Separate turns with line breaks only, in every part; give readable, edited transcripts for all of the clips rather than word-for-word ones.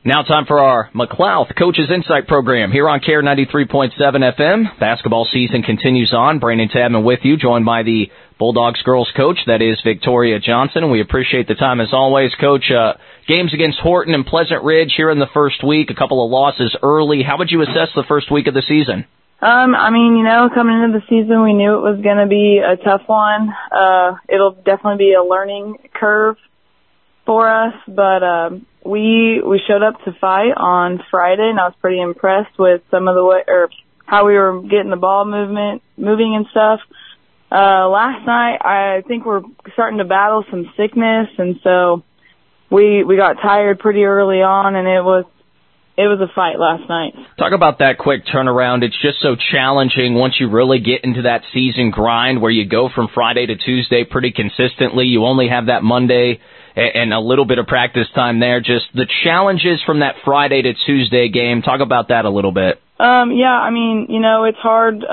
Now time for our McLouth Coaches Insight program here on KARE 93.7 FM. Basketball season continues on. Brandon Tabman with you, joined by the Bulldogs girls coach, that is Victoria Johnson. We appreciate the time as always. Coach, games against Horton and Pleasant Ridge here in the first week, a couple of losses early. How would you assess the first week of the season?
Coming into the season, we knew it was going to be a tough one. It'll definitely be a learning curve for us, but we showed up to fight on Friday, and I was pretty impressed with some of how we were getting the ball moving and stuff. Last night, I think we're starting to battle some sickness, and so we got tired pretty early on, and it was a fight last night.
Talk about that quick turnaround. It's just so challenging once you really get into that season grind where you go from Friday to Tuesday pretty consistently. You only have that Monday and a little bit of practice time there. Just the challenges from that Friday to Tuesday game. Talk about that a little bit.
It's hard.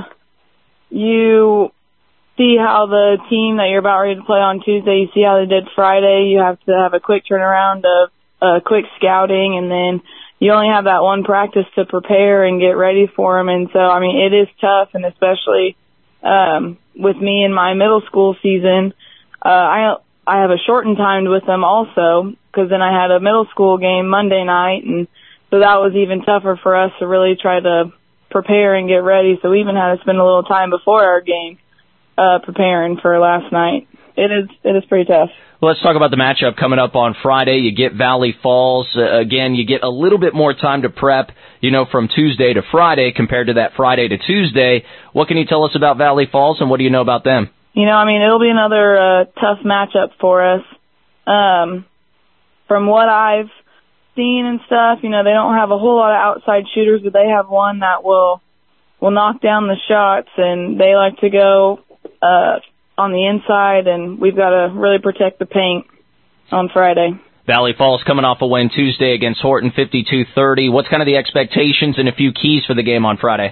You see how the team that you're about ready to play on Tuesday, you see how they did Friday. You have to have a quick turnaround of quick scouting, and then you only have that one practice to prepare and get ready for them. And so, it is tough, and especially with me in my middle school season, I have a shortened time with them also, because then I had a middle school game Monday night, and so that was even tougher for us to really try to prepare and get ready. So we even had to spend a little time before our game preparing for last night. It is pretty tough.
Well, let's talk about the matchup coming up on Friday. You get Valley Falls. Again, you get a little bit more time to prep, from Tuesday to Friday compared to that Friday to Tuesday. What can you tell us about Valley Falls, and what do you know about them?
It'll be another tough matchup for us. From what I've seen and stuff, they don't have a whole lot of outside shooters, but they have one that will knock down the shots, and they like to go on the inside, and we've got to really protect the paint on Friday.
Valley Falls coming off a win Tuesday against Horton, 52-30. What's kind of the expectations and a few keys for the game on Friday?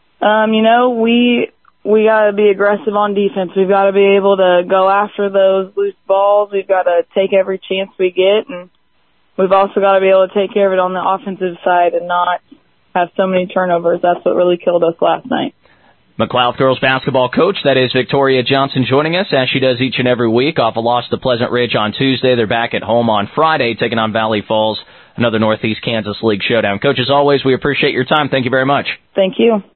We got to be aggressive on defense. We've got to be able to go after those loose balls. We've got to take every chance we get, and we've also got to be able to take care of it on the offensive side and not have so many turnovers. That's what really killed us last night.
McLouth girls basketball coach, that is Victoria Johnson, joining us as she does each and every week. Off a loss to Pleasant Ridge on Tuesday. They're back at home on Friday, taking on Valley Falls, another Northeast Kansas League showdown. Coach, as always, we appreciate your time. Thank you very much.
Thank you.